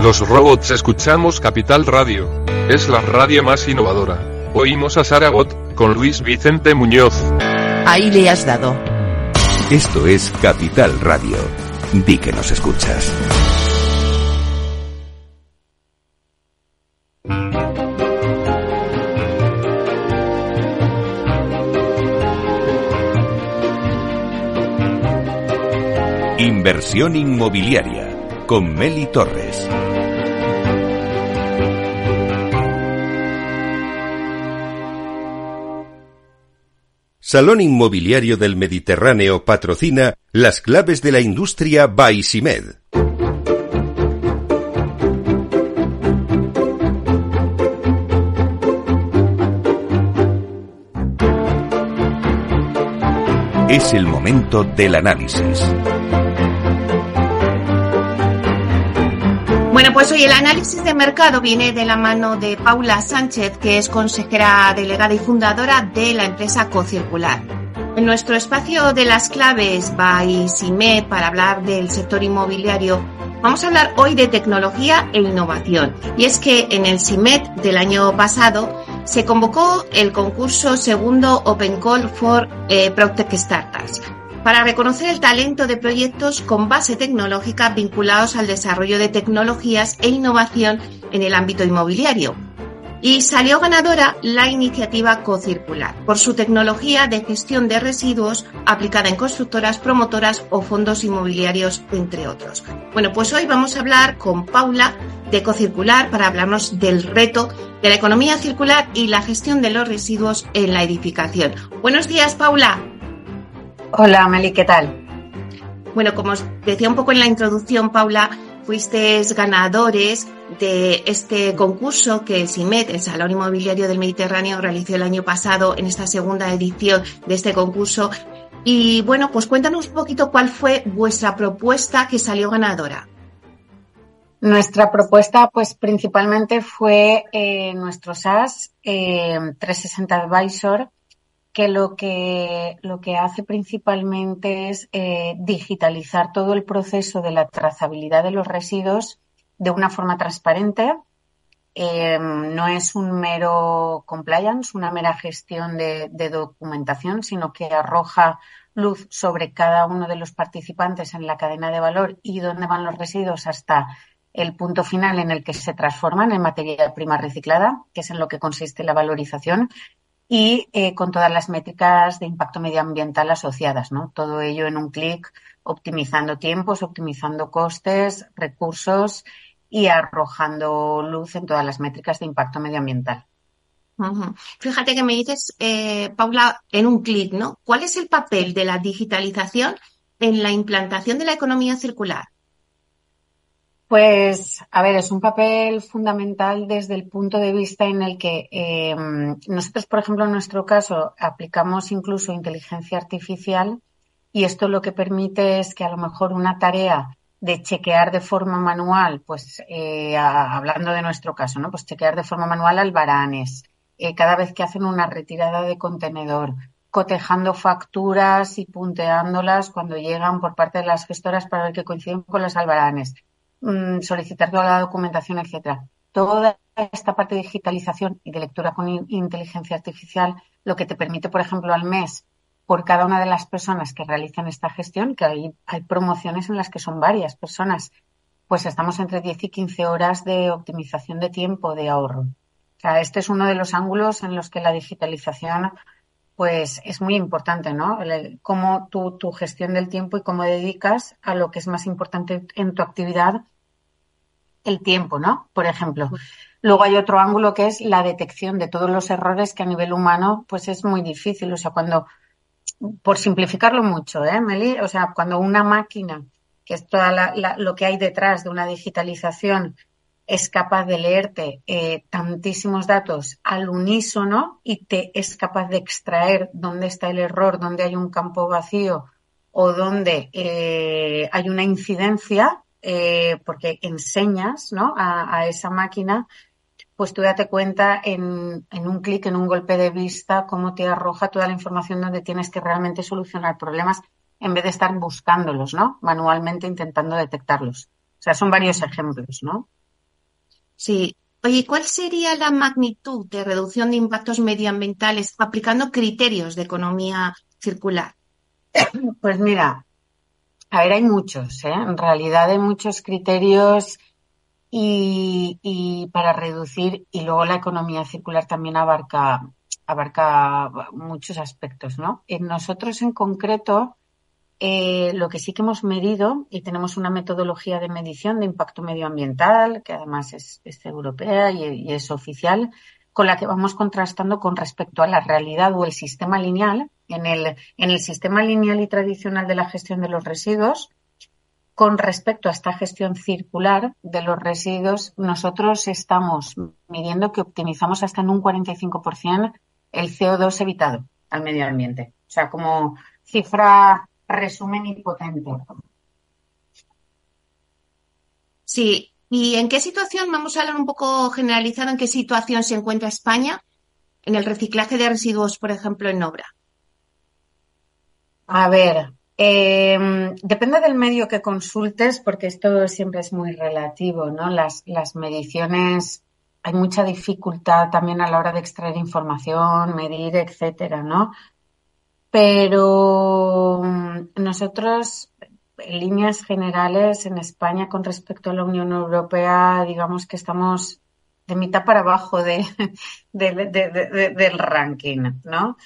Los robots escuchamos Capital Radio. Es la radio más innovadora. Oímos a Saragot, con Luis Vicente Muñoz. Ahí le has dado. Esto es Capital Radio. Di que nos escuchas. Inversión inmobiliaria con Meli Torres. Salón Inmobiliario del Mediterráneo patrocina las claves de la industria by Simed. Es el momento del análisis. Bueno, pues hoy el análisis de mercado viene de la mano de Paula Sánchez, que es consejera delegada y fundadora de la empresa Cocircular. En nuestro espacio de las claves by Simed para hablar del sector inmobiliario, vamos a hablar hoy de tecnología e innovación. Y es que en el Simed del año pasado se convocó el concurso segundo Open Call for PropTech Startups, para reconocer el talento de proyectos con base tecnológica vinculados al desarrollo de tecnologías e innovación en el ámbito inmobiliario. Y salió ganadora la iniciativa Cocircular, por su tecnología de gestión de residuos aplicada en constructoras, promotoras o fondos inmobiliarios, entre otros. Bueno, pues hoy vamos a hablar con Paula de Cocircular para hablarnos del reto de la economía circular y la gestión de los residuos en la edificación. Buenos días, Paula. Hola, Meli, ¿qué tal? Bueno, como os decía un poco en la introducción, Paula, fuisteis ganadores de este concurso que el SIMED, el Salón Inmobiliario del Mediterráneo, realizó el año pasado en esta segunda edición de este concurso. Y bueno, pues cuéntanos un poquito cuál fue vuestra propuesta que salió ganadora. Nuestra propuesta, pues principalmente fue nuestro SaaS 360 Advisor, que lo que hace principalmente es digitalizar todo el proceso de la trazabilidad de los residuos de una forma transparente. No es un mero compliance, una mera gestión de documentación, sino que arroja luz sobre cada uno de los participantes en la cadena de valor y dónde van los residuos hasta el punto final en el que se transforman en materia prima reciclada, que es en lo que consiste la valorización, y con todas las métricas de impacto medioambiental asociadas, ¿no? Todo ello en un clic, optimizando tiempos, optimizando costes, recursos y arrojando luz en todas las métricas de impacto medioambiental. Uh-huh. Fíjate que me dices, Paula, en un clic, ¿no? ¿Cuál es el papel de la digitalización en la implantación de la economía circular? Pues, a ver, es un papel fundamental desde el punto de vista en el que nosotros, por ejemplo, en nuestro caso, aplicamos incluso inteligencia artificial y esto lo que permite es que a lo mejor una tarea de chequear de forma manual, pues hablando de nuestro caso, ¿no? Pues chequear de forma manual albaranes, cada vez que hacen una retirada de contenedor, cotejando facturas y punteándolas cuando llegan por parte de las gestoras para ver que coinciden con los albaranes. Solicitar toda la documentación, etcétera. Toda esta parte de digitalización y de lectura con inteligencia artificial, lo que te permite, por ejemplo, al mes, por cada una de las personas que realizan esta gestión, que hay promociones en las que son varias personas, pues estamos entre 10 y 15 horas de optimización de tiempo, de ahorro. O sea, este es uno de los ángulos en los que la digitalización pues es muy importante, ¿no? Cómo tu gestión del tiempo y cómo dedicas a lo que es más importante en tu actividad el tiempo, ¿no? Por ejemplo. Luego hay otro ángulo que es la detección de todos los errores que a nivel humano pues es muy difícil. O sea, cuando, por simplificarlo mucho, Meli, o sea, cuando una máquina, que es toda lo que hay detrás de una digitalización, es capaz de leerte tantísimos datos al unísono y te es capaz de extraer dónde está el error, dónde hay un campo vacío o dónde hay una incidencia, porque enseñas, ¿no? a esa máquina, pues tú date cuenta en un clic, en un golpe de vista, cómo te arroja toda la información donde tienes que realmente solucionar problemas en vez de estar buscándolos, ¿no? Manualmente intentando detectarlos. O sea, son varios ejemplos, ¿no? Sí. Oye, ¿cuál sería la magnitud de reducción de impactos medioambientales aplicando criterios de economía circular? Pues mira, a ver, hay muchos, ¿eh? En realidad hay muchos criterios y para reducir, y luego la economía circular también abarca muchos aspectos, ¿no? Nosotros en concreto, lo que sí que hemos medido, y tenemos una metodología de medición de impacto medioambiental, que además es europea y es oficial, con la que vamos contrastando con respecto a la realidad o el sistema lineal. En el sistema lineal y tradicional de la gestión de los residuos, con respecto a esta gestión circular de los residuos, nosotros estamos midiendo que optimizamos hasta en un 45% el CO2 evitado al medio ambiente. O sea, como cifra resumen y potente. Sí. ¿Y en qué situación, vamos a hablar un poco generalizado, en qué situación se encuentra España en el reciclaje de residuos, por ejemplo, en obra? A ver, depende del medio que consultes, porque esto siempre es muy relativo, ¿no? Las mediciones, hay mucha dificultad también a la hora de extraer información, medir, etcétera, ¿no? Pero nosotros, en líneas generales, en España, con respecto a la Unión Europea, digamos que estamos de mitad para abajo del ranking, ¿no?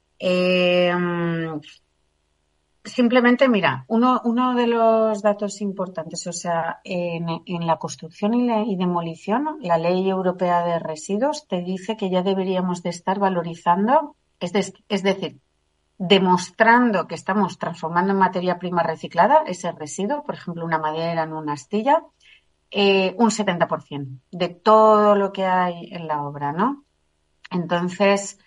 Simplemente, mira, uno de los datos importantes, o sea, en la construcción y demolición, la Ley Europea de Residuos te dice que ya deberíamos de estar valorizando, es decir, demostrando que estamos transformando en materia prima reciclada ese residuo, por ejemplo, una madera en una astilla, un 70% de todo lo que hay en la obra, ¿no? Entonces,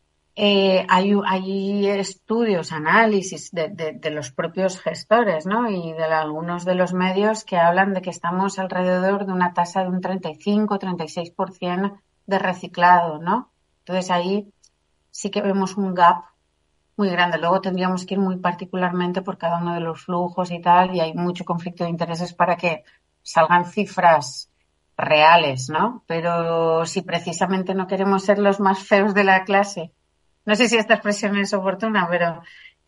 hay estudios, análisis de los propios gestores, ¿no? Y de algunos de los medios que hablan de que estamos alrededor de una tasa de un 35-36% de reciclado, ¿no? Entonces ahí sí que vemos un gap muy grande. Luego tendríamos que ir muy particularmente por cada uno de los flujos y tal, y hay mucho conflicto de intereses para que salgan cifras reales, ¿no? Pero si precisamente no queremos ser los más feos de la clase, no sé si esta expresión es oportuna, pero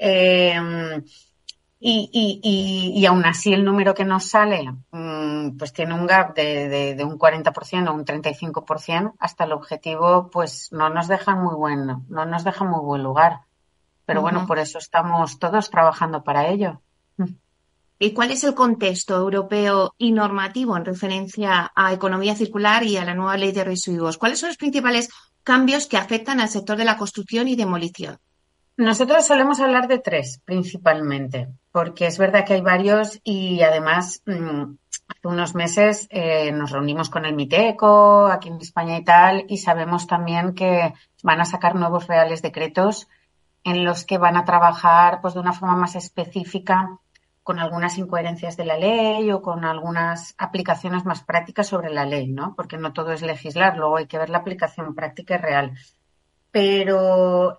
y aún así el número que nos sale pues tiene un gap de un 40% o un 35% hasta el objetivo, pues no nos deja muy buen lugar. Pero bueno, por eso estamos todos trabajando para ello. ¿Y cuál es el contexto europeo y normativo en referencia a economía circular y a la nueva ley de residuos? ¿Cuáles son los principales cambios que afectan al sector de la construcción y demolición? Nosotros solemos hablar de 3 principalmente, porque es verdad que hay varios y además hace unos meses nos reunimos con el MITECO aquí en España y tal, y sabemos también que van a sacar nuevos reales decretos en los que van a trabajar pues de una forma más específica con algunas incoherencias de la ley o con algunas aplicaciones más prácticas sobre la ley, ¿no? Porque no todo es legislar, luego hay que ver la aplicación práctica y real. Pero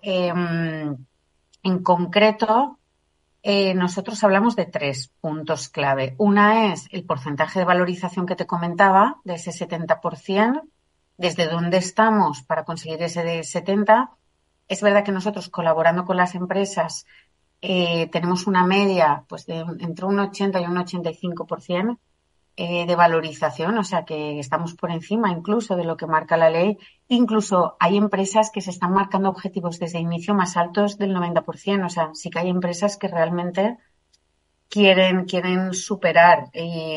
en concreto, nosotros hablamos de 3 puntos clave. Una es el porcentaje de valorización que te comentaba, de ese 70%, desde dónde estamos para conseguir ese de 70%. Es verdad que nosotros, colaborando con las empresas, tenemos una media pues de entre un 80 y un 85% de valorización, o sea que estamos por encima incluso de lo que marca la ley. Incluso hay empresas que se están marcando objetivos desde inicio más altos del 90%, o sea, sí que hay empresas que realmente quieren superar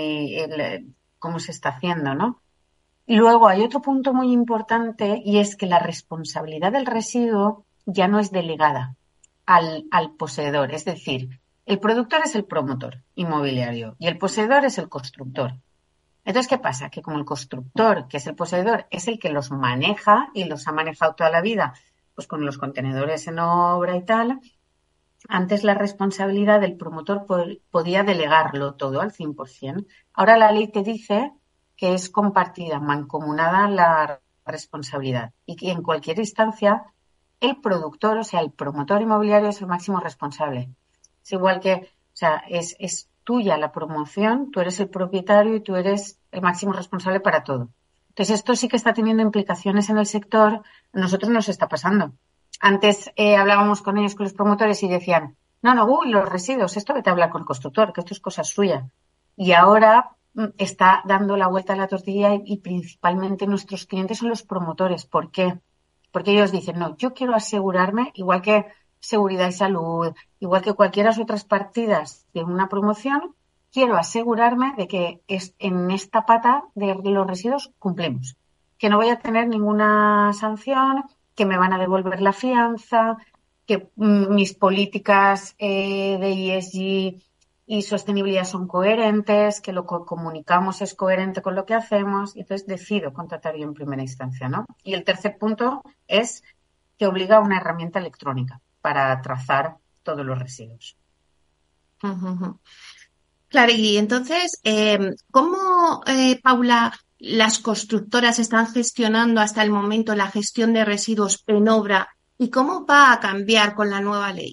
cómo se está haciendo, ¿no? Y luego hay otro punto muy importante y es que la responsabilidad del residuo ya no es delegada al poseedor. Es decir, el productor es el promotor inmobiliario y el poseedor es el constructor. Entonces, ¿qué pasa? Que como el constructor, que es el poseedor, es el que los maneja y los ha manejado toda la vida, pues con los contenedores en obra y tal, antes la responsabilidad del promotor podía delegarlo todo al 100%. Ahora la ley te dice que es compartida, mancomunada la responsabilidad y que en cualquier instancia el productor, o sea, el promotor inmobiliario es el máximo responsable. Es igual que, o sea, es tuya la promoción, tú eres el propietario y tú eres el máximo responsable para todo. Entonces, esto sí que está teniendo implicaciones en el sector. A nosotros nos está pasando. Antes hablábamos con ellos, con los promotores, y decían, no, los residuos, esto vete a hablar con el constructor, que esto es cosa suya. Y ahora está dando la vuelta a la tortilla y principalmente nuestros clientes son los promotores. ¿Por qué? Porque ellos dicen, no, yo quiero asegurarme, igual que seguridad y salud, igual que cualquiera otras partidas de una promoción, quiero asegurarme de que en esta pata de los residuos cumplimos, que no voy a tener ninguna sanción, que me van a devolver la fianza, que mis políticas de ESG y sostenibilidad son coherentes, que lo que comunicamos es coherente con lo que hacemos, y entonces decido contratar yo en primera instancia, ¿no? Y el tercer punto es que obliga a una herramienta electrónica para trazar todos los residuos. Uh-huh. Claro, y entonces, ¿cómo, Paula, las constructoras están gestionando hasta el momento la gestión de residuos en obra y cómo va a cambiar con la nueva ley?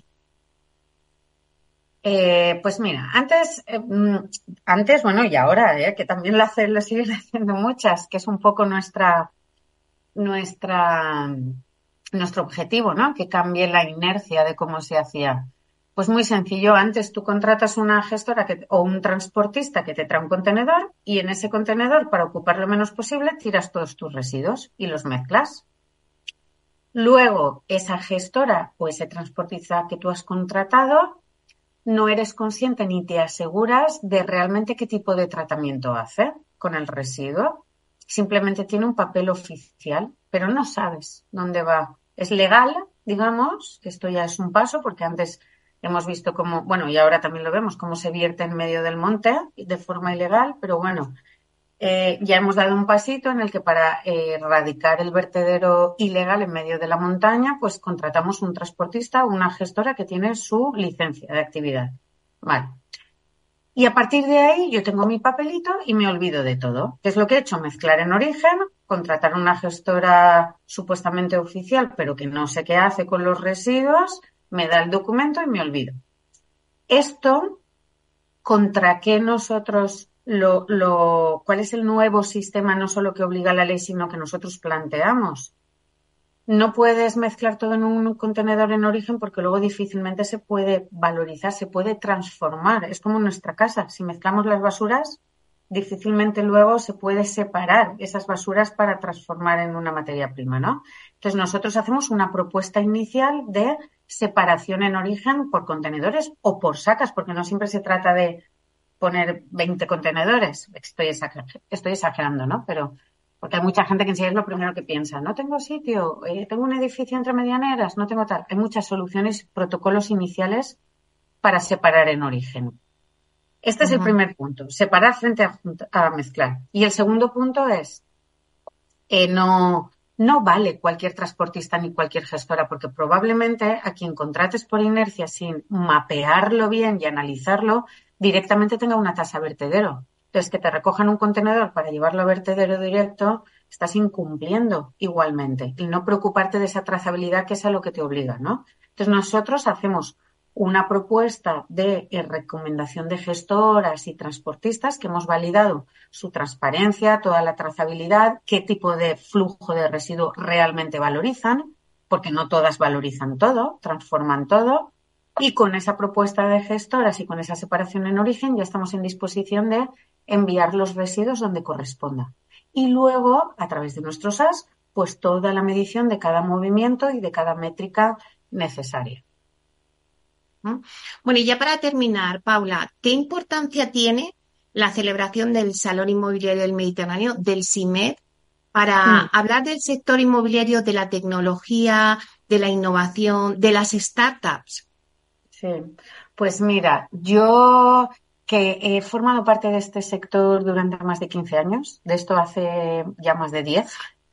Pues mira, antes, bueno, y ahora, que también lo siguen haciendo muchas, que es un poco nuestro objetivo, ¿no? Que cambie la inercia de cómo se hacía. Pues muy sencillo, antes tú contratas una gestora o un transportista que te trae un contenedor y en ese contenedor, para ocupar lo menos posible, tiras todos tus residuos y los mezclas. Luego, esa gestora o ese transportista que tú has contratado, no eres consciente ni te aseguras de realmente qué tipo de tratamiento hace con el residuo. Simplemente tiene un papel oficial, pero no sabes dónde va. Es legal, digamos, esto ya es un paso, porque antes hemos visto cómo, bueno, y ahora también lo vemos, cómo se vierte en medio del monte de forma ilegal, pero bueno, ya hemos dado un pasito en el que para erradicar el vertedero ilegal en medio de la montaña, pues contratamos un transportista o una gestora que tiene su licencia de actividad. Vale. Y a partir de ahí yo tengo mi papelito y me olvido de todo. ¿Qué es lo que he hecho? Mezclar en origen, contratar una gestora supuestamente oficial, pero que no sé qué hace con los residuos, me da el documento y me olvido. Esto, ¿contra qué nosotros cuál es el nuevo sistema, no solo que obliga la ley, sino que nosotros planteamos? No puedes mezclar todo en un contenedor en origen porque luego difícilmente se puede valorizar, se puede transformar. Es como en nuestra casa. Si mezclamos las basuras, difícilmente luego se puede separar esas basuras para transformar en una materia prima, ¿no? Entonces nosotros hacemos una propuesta inicial de separación en origen por contenedores o por sacas, porque no siempre se trata de poner 20 contenedores. Estoy exagerando, ¿no? Pero porque hay mucha gente que enseguida es lo primero que piensa. No tengo sitio, tengo un edificio entre medianeras, no tengo tal. Hay muchas soluciones, protocolos iniciales para separar en origen. Este es el primer punto, separar frente a mezclar. Y el segundo punto es, no vale cualquier transportista ni cualquier gestora, porque probablemente a quien contrates por inercia sin mapearlo bien y analizarlo, directamente tenga una tasa vertedero. Entonces, que te recojan un contenedor para llevarlo a vertedero directo, estás incumpliendo igualmente. Y no preocuparte de esa trazabilidad, que es a lo que te obliga, ¿no? Entonces, nosotros hacemos una propuesta de recomendación de gestoras y transportistas que hemos validado su transparencia, toda la trazabilidad, qué tipo de flujo de residuo realmente valorizan, porque no todas valorizan todo, transforman todo. Y con esa propuesta de gestoras y con esa separación en origen ya estamos en disposición de enviar los residuos donde corresponda. Y luego, a través de nuestros SAS, pues toda la medición de cada movimiento y de cada métrica necesaria. Bueno, y ya para terminar, Paula, ¿qué importancia tiene la celebración del Salón Inmobiliario del Mediterráneo, del SIMED, para hablar del sector inmobiliario, de la tecnología, de la innovación, de las startups? Sí, pues mira, yo que he formado parte de este sector durante más de 15 años, de esto hace ya más de 10,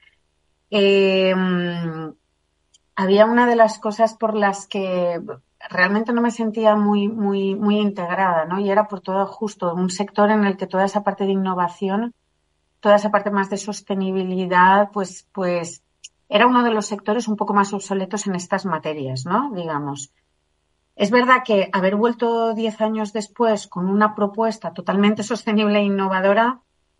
había una de las cosas por las que realmente no me sentía muy integrada, ¿no? Y era por todo justo un sector en el que toda esa parte de innovación, toda esa parte más de sostenibilidad, pues era uno de los sectores un poco más obsoletos en estas materias, ¿no? Digamos. Es verdad que haber vuelto 10 años después con una propuesta totalmente sostenible e innovadora,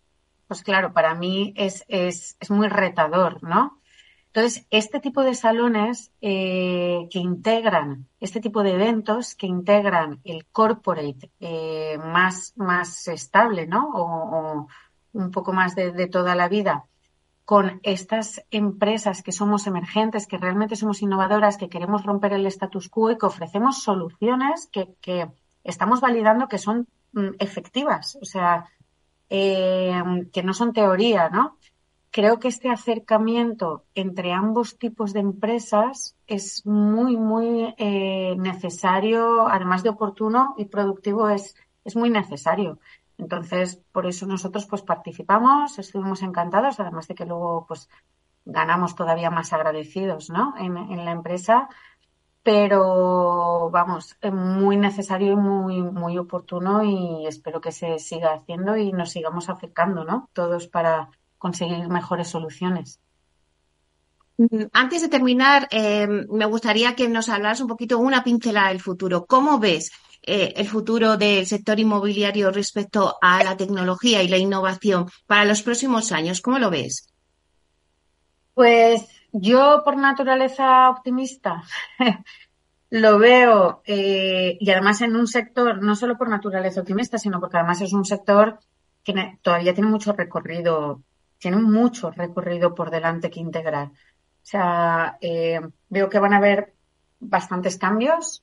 pues claro, para mí es muy retador, ¿no? Entonces, este tipo de salones que integran, este tipo de eventos que integran el corporate más estable, ¿no? O un poco más de toda la vida, con estas empresas que somos emergentes, que realmente somos innovadoras, que queremos romper el status quo y que ofrecemos soluciones que estamos validando que son efectivas, o sea, que no son teoría, ¿no? Creo que este acercamiento entre ambos tipos de empresas es muy, muy necesario, además de oportuno y productivo, es muy necesario. Entonces, por eso nosotros pues participamos, estuvimos encantados, además de que luego pues ganamos todavía más agradecidos, ¿no? en la empresa, pero vamos, muy necesario y muy, muy oportuno, y espero que se siga haciendo y nos sigamos acercando, ¿no? Todos para conseguir mejores soluciones. Antes de terminar, me gustaría que nos hablaras un poquito, una pincelada del futuro. ¿Cómo ves el futuro del sector inmobiliario respecto a la tecnología y la innovación para los próximos años? ¿Cómo lo ves? Pues yo, por naturaleza optimista, lo veo, y además en un sector, no solo por naturaleza optimista, sino porque además es un sector que todavía tiene mucho recorrido por delante que integrar. O sea, veo que van a haber bastantes cambios.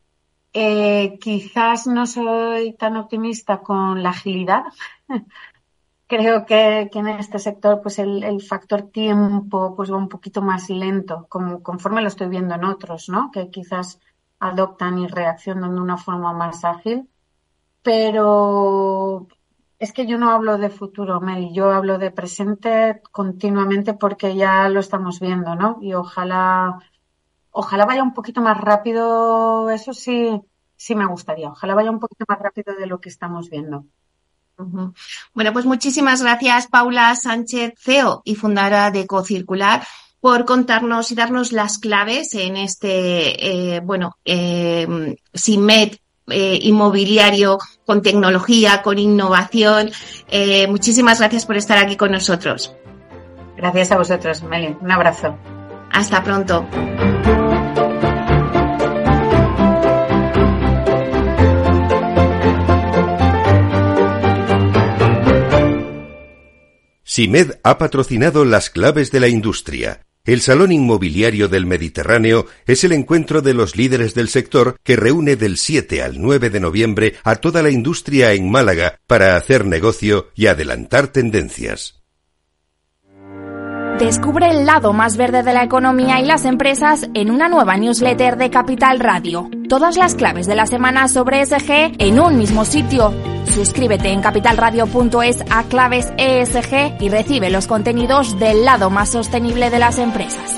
Quizás no soy tan optimista con la agilidad. Creo que en este sector pues el factor tiempo pues va un poquito más lento, conforme lo estoy viendo en otros, ¿no? Que quizás adoptan y reaccionan de una forma más ágil. Pero es que yo no hablo de futuro, Mel, yo hablo de presente continuamente porque ya lo estamos viendo, ¿no? Y ojalá vaya un poquito más rápido, eso sí me gustaría, ojalá vaya un poquito más rápido de lo que estamos viendo. Uh-huh. Bueno, pues muchísimas gracias, Paula Sánchez, CEO y fundadora de Cocircular, por contarnos y darnos las claves en este, SIMED inmobiliario con tecnología, con innovación. Muchísimas gracias por estar aquí con nosotros. Gracias a vosotros, Meli. Un abrazo. Hasta pronto. SIMED ha patrocinado Las Claves de la Industria. El Salón Inmobiliario del Mediterráneo es el encuentro de los líderes del sector que reúne del 7 al 9 de noviembre a toda la industria en Málaga para hacer negocio y adelantar tendencias. Descubre el lado más verde de la economía y las empresas en una nueva newsletter de Capital Radio. Todas las claves de la semana sobre ESG en un mismo sitio. Suscríbete en capitalradio.es a Claves ESG y recibe los contenidos del lado más sostenible de las empresas.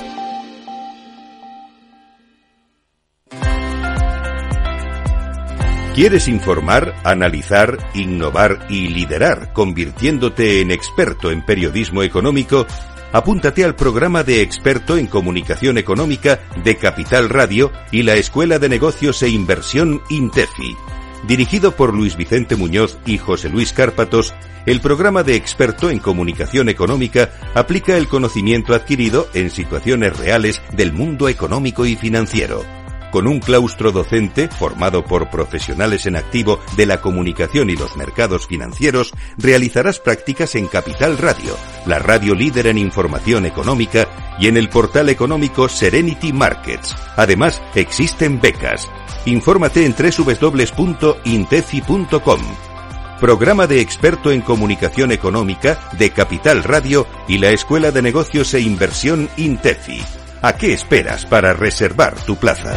¿Quieres informar, analizar, innovar y liderar, convirtiéndote en experto en periodismo económico? Apúntate al programa de experto en comunicación económica de Capital Radio y la Escuela de Negocios e Inversión INTEFI. Dirigido por Luis Vicente Muñoz y José Luis Cárpatos, el programa de experto en comunicación económica aplica el conocimiento adquirido en situaciones reales del mundo económico y financiero. Con un claustro docente formado por profesionales en activo de la comunicación y los mercados financieros, realizarás prácticas en Capital Radio, la radio líder en información económica, y en el portal económico Serenity Markets. Además, existen becas. Infórmate en www.intefi.com. Programa de experto en comunicación económica de Capital Radio y la Escuela de Negocios e Inversión INTEFI. ¿A qué esperas para reservar tu plaza?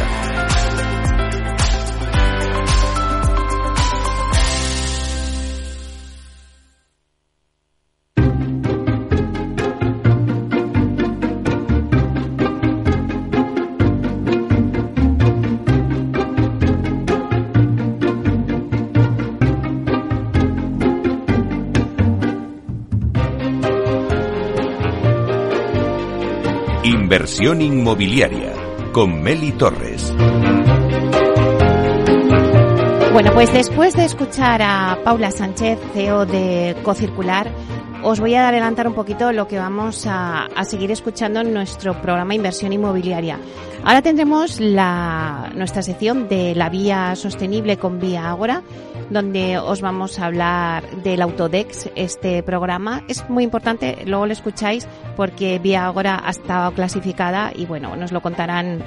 Inversión inmobiliaria con Meli Torres. Bueno, pues después de escuchar a Paula Sánchez, CEO de Cocircular, os voy a adelantar un poquito lo que vamos a seguir escuchando en nuestro programa Inversión Inmobiliaria. Ahora tendremos nuestra sección de la vía sostenible con Vía Ágora, donde os vamos a hablar del Autodex. Este programa es muy importante, luego lo escucháis porque Vía Ágora ha estado clasificada y bueno, nos lo contarán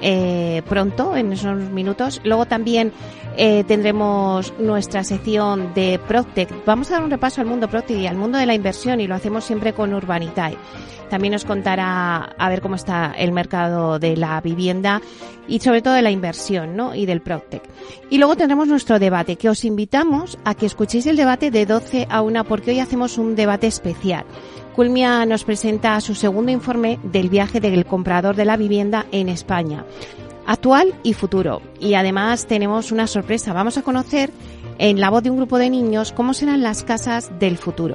pronto, en esos minutos. Luego también tendremos nuestra sección de PropTech. Vamos a dar un repaso al mundo PropTech y al mundo de la inversión, y lo hacemos siempre con Urbanitae. También nos contará a ver cómo está el mercado de la vivienda y sobre todo de la inversión, ¿no? Y del PropTech. Y luego tendremos nuestro debate, que os invitamos a que escuchéis el debate de 12 a 1, porque hoy hacemos un debate especial. Culmia nos presenta su segundo informe del viaje del comprador de la vivienda en España, actual y futuro. Y además tenemos una sorpresa. Vamos a conocer en la voz de un grupo de niños cómo serán las casas del futuro.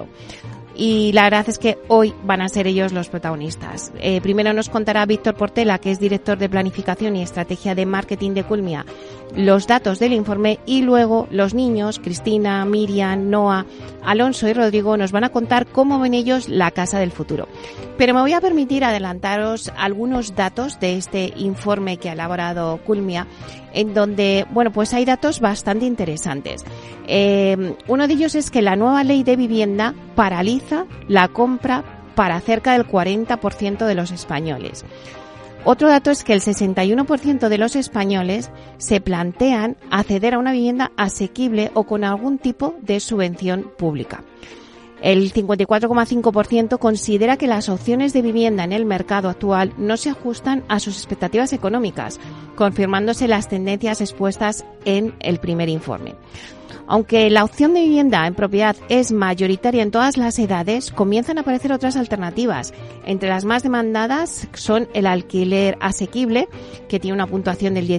Y la verdad es que hoy van a ser ellos los protagonistas. Primero nos contará Víctor Portela, que es director de Planificación y Estrategia de Marketing de Culmia, los datos del informe, y luego los niños, Cristina, Miriam, Noa, Alonso y Rodrigo, nos van a contar cómo ven ellos la casa del futuro. Pero me voy a permitir adelantaros algunos datos de este informe que ha elaborado Culmia, en donde, bueno, pues hay datos bastante interesantes. Uno de ellos es que la nueva ley de vivienda paraliza la compra para cerca del 40% de los españoles. Otro dato es que el 61% de los españoles se plantean acceder a una vivienda asequible o con algún tipo de subvención pública. El 54,5% considera que las opciones de vivienda en el mercado actual no se ajustan a sus expectativas económicas, confirmándose las tendencias expuestas en el primer informe. Aunque la opción de vivienda en propiedad es mayoritaria en todas las edades, comienzan a aparecer otras alternativas. Entre las más demandadas son el alquiler asequible, que tiene una puntuación del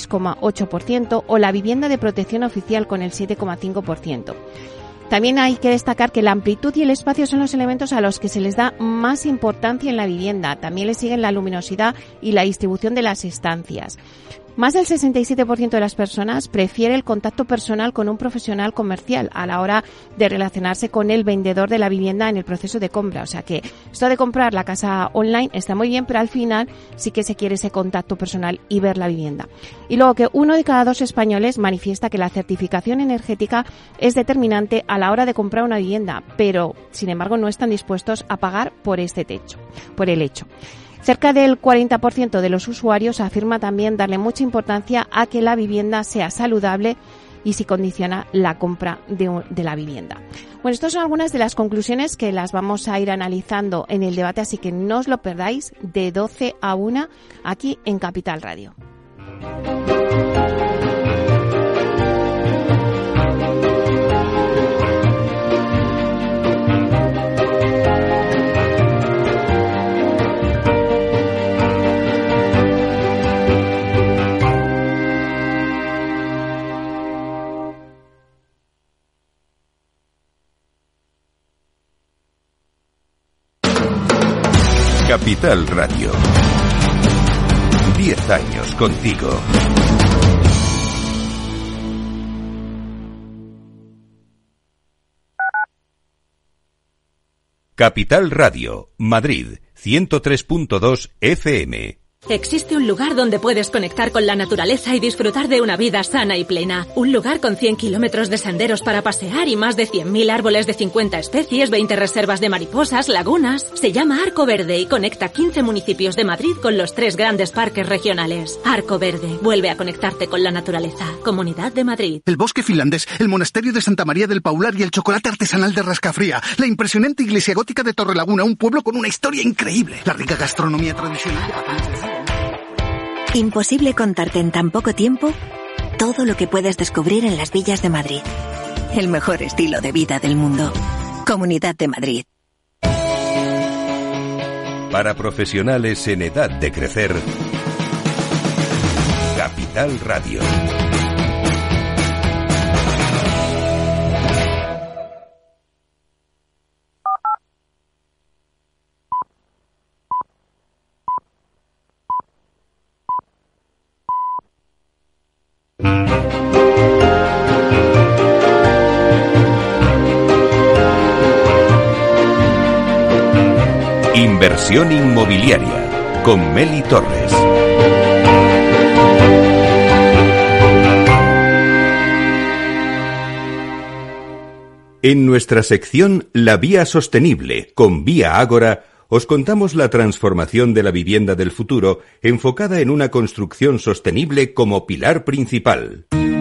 16,8%, o la vivienda de protección oficial con el 7,5%. También hay que destacar que la amplitud y el espacio son los elementos a los que se les da más importancia en la vivienda. También le siguen la luminosidad y la distribución de las estancias. Más del 67% de las personas prefiere el contacto personal con un profesional comercial a la hora de relacionarse con el vendedor de la vivienda en el proceso de compra. O sea que esto de comprar la casa online está muy bien, pero al final sí que se quiere ese contacto personal y ver la vivienda. Y luego que 1 de cada 2 españoles manifiesta que la certificación energética es determinante a la hora de comprar una vivienda, pero sin embargo no están dispuestos a pagar por el hecho. Cerca del 40% de los usuarios afirma también darle mucha importancia a que la vivienda sea saludable y si condiciona la compra de la vivienda. Bueno, estas son algunas de las conclusiones que las vamos a ir analizando en el debate, así que no os lo perdáis, de 12 a 1 aquí en Capital Radio. Capital Radio. 10 años contigo. Capital Radio, Madrid, 103.2 FM. Existe un lugar donde puedes conectar con la naturaleza y disfrutar de una vida sana y plena. Un lugar con 100 kilómetros de senderos para pasear y más de 100.000 árboles de 50 especies, 20 reservas de mariposas, lagunas. Se llama Arco Verde y conecta 15 municipios de Madrid con los 3 grandes parques regionales. Arco Verde, vuelve a conectarte con la naturaleza. Comunidad de Madrid. El bosque finlandés, el monasterio de Santa María del Paular y el chocolate artesanal de Rascafría. La impresionante iglesia gótica de Torrelaguna, un pueblo con una historia increíble. La rica gastronomía tradicional de Imposible contarte en tan poco tiempo todo lo que puedes descubrir en las villas de Madrid. El mejor estilo de vida del mundo. Comunidad de Madrid. Para profesionales en edad de crecer, Capital Radio. Inversión inmobiliaria con Meli Torres. En nuestra sección La Vía Sostenible con Vía Ágora os contamos la transformación de la vivienda del futuro enfocada en una construcción sostenible como pilar principal.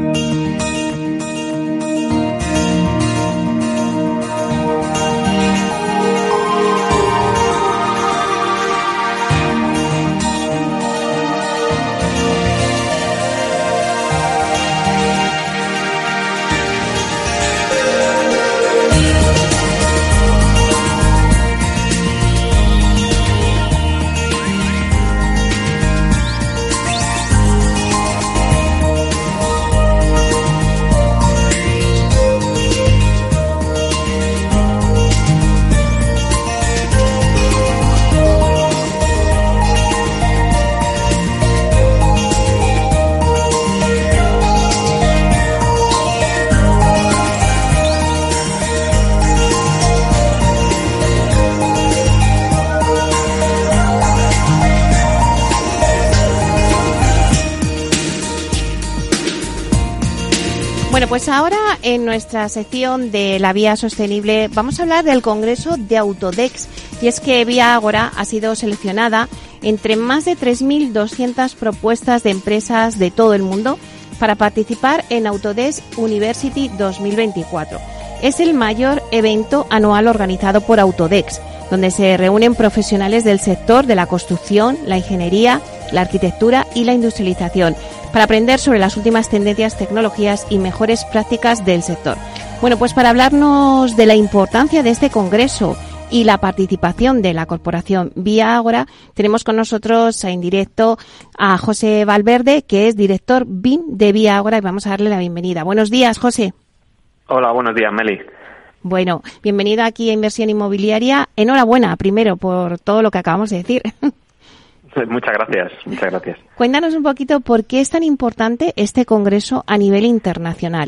Bueno, pues ahora en nuestra sección de la Vía Sostenible vamos a hablar del Congreso de Autodesk. Y es que Vía Ágora ha sido seleccionada entre más de 3.200 propuestas de empresas de todo el mundo para participar en Autodesk University 2024. Es el mayor evento anual organizado por Autodesk, donde se reúnen profesionales del sector de la construcción, la ingeniería, la arquitectura y la industrialización, para aprender sobre las últimas tendencias, tecnologías y mejores prácticas del sector. Bueno, pues para hablarnos de la importancia de este congreso y la participación de la corporación Vía Ágora, tenemos con nosotros en directo a José Valverde, que es director BIM de Vía Ágora, y vamos a darle la bienvenida. Buenos días, José. Hola, buenos días, Meli. Bueno, bienvenido aquí a Inversión Inmobiliaria. Enhorabuena, primero, por todo lo que acabamos de decir. Muchas gracias, muchas gracias. Cuéntanos un poquito por qué es tan importante este congreso a nivel internacional.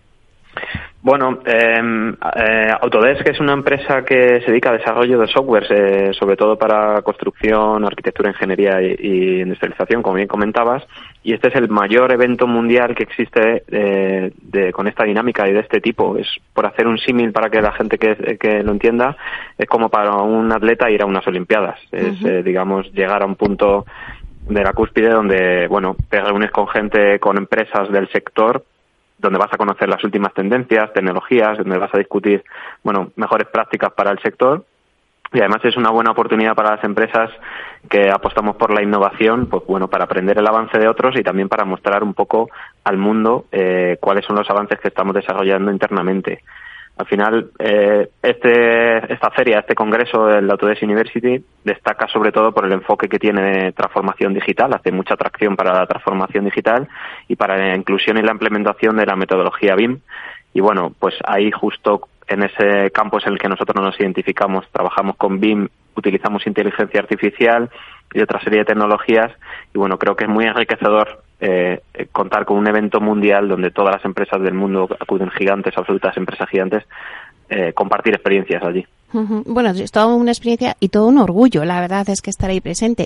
Bueno, Autodesk es una empresa que se dedica a desarrollo de software, sobre todo para construcción, arquitectura, ingeniería y industrialización, como bien comentabas, y este es el mayor evento mundial que existe con esta dinámica y de este tipo. Es, por hacer un símil para que la gente que lo entienda, es como para un atleta ir a unas Olimpiadas. Es, digamos, llegar a un punto de la cúspide donde, bueno, te reúnes con gente, con empresas del sector, donde vas a conocer las últimas tendencias, tecnologías, donde vas a discutir, bueno, mejores prácticas para el sector. Y además es una buena oportunidad para las empresas que apostamos por la innovación, pues bueno, para aprender el avance de otros y también para mostrar un poco al mundo cuáles son los avances que estamos desarrollando internamente. Al final, esta feria, este congreso del Autodesk University, destaca sobre todo por el enfoque que tiene de transformación digital, hace mucha atracción para la transformación digital y para la inclusión y la implementación de la metodología BIM. Y bueno, pues ahí justo en ese campo es en el que nosotros nos identificamos, trabajamos con BIM, utilizamos inteligencia artificial y otra serie de tecnologías, y bueno, creo que es muy enriquecedor contar con un evento mundial donde todas las empresas del mundo acuden, gigantes, absolutas empresas gigantes, compartir experiencias allí. Bueno, es toda una experiencia y todo un orgullo, la verdad es que estar ahí presente.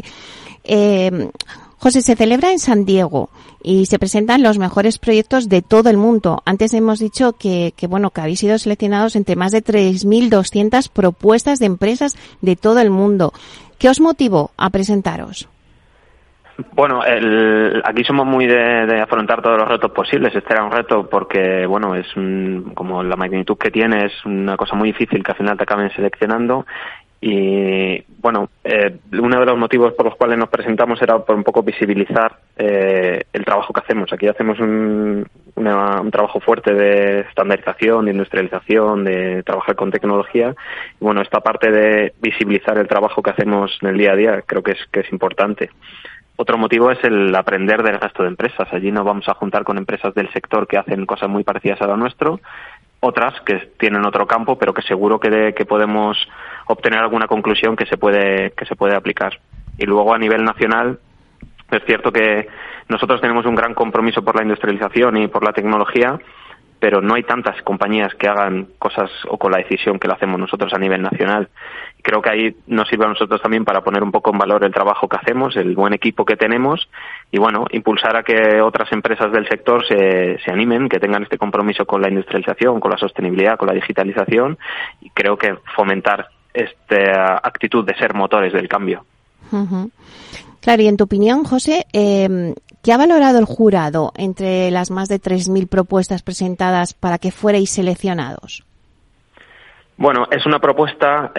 José, se celebra en San Diego y se presentan los mejores proyectos de todo el mundo. Antes hemos dicho que habéis sido seleccionados entre más de 3.200 propuestas de empresas de todo el mundo. ¿Qué os motivó a presentaros? Bueno, aquí somos muy de afrontar todos los retos posibles. Este era un reto porque, bueno, es como la magnitud que tiene, es una cosa muy difícil que al final te acaben seleccionando. Y, bueno, uno de los motivos por los cuales nos presentamos era por un poco visibilizar el trabajo que hacemos. Aquí hacemos un trabajo fuerte de estandarización, de industrialización, de trabajar con tecnología. Y, bueno, esta parte de visibilizar el trabajo que hacemos en el día a día creo que es importante. Otro motivo es el aprender del resto de empresas. Allí nos vamos a juntar con empresas del sector que hacen cosas muy parecidas a lo nuestro, otras que tienen otro campo, pero que seguro que podemos obtener alguna conclusión que se puede aplicar. Y luego a nivel nacional, es cierto que nosotros tenemos un gran compromiso por la industrialización y por la tecnología, pero no hay tantas compañías que hagan cosas o con la decisión que lo hacemos nosotros a nivel nacional. Creo que ahí nos sirve a nosotros también para poner un poco en valor el trabajo que hacemos, el buen equipo que tenemos y, bueno, impulsar a que otras empresas del sector se animen, que tengan este compromiso con la industrialización, con la sostenibilidad, con la digitalización, y creo que fomentar esta actitud de ser motores del cambio. Uh-huh. Claro, y en tu opinión, José, ¿qué ha valorado el jurado entre las más de 3.000 propuestas presentadas para que fuerais seleccionados? Bueno, es una propuesta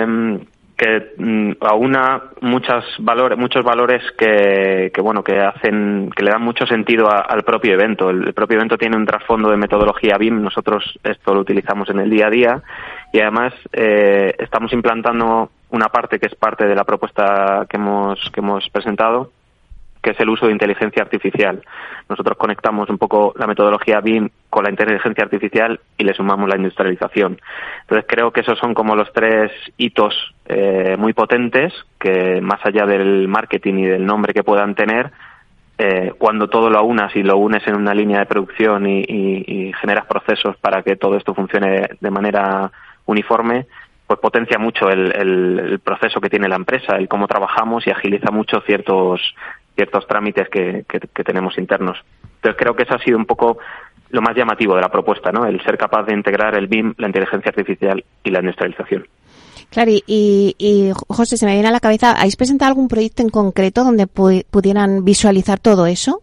que aúna muchos valores que le dan mucho sentido al propio evento. El propio evento tiene un trasfondo de metodología BIM. Nosotros esto lo utilizamos en el día a día y además estamos implantando una parte que es parte de la propuesta que hemos presentado, que es el uso de inteligencia artificial. Nosotros conectamos un poco la metodología BIM con la inteligencia artificial y le sumamos la industrialización. Entonces creo que esos son como los 3 hitos muy potentes que, más allá del marketing y del nombre que puedan tener, cuando todo lo aunas y lo unes en una línea de producción y generas procesos para que todo esto funcione de manera uniforme, pues potencia mucho el proceso que tiene la empresa, el cómo trabajamos y agiliza mucho ciertos trámites que tenemos internos. Entonces creo que eso ha sido un poco lo más llamativo de la propuesta, ¿no? El ser capaz de integrar el BIM, la inteligencia artificial y la industrialización. Claro, y José, se me viene a la cabeza, ¿habéis presentado algún proyecto en concreto donde pudieran visualizar todo eso?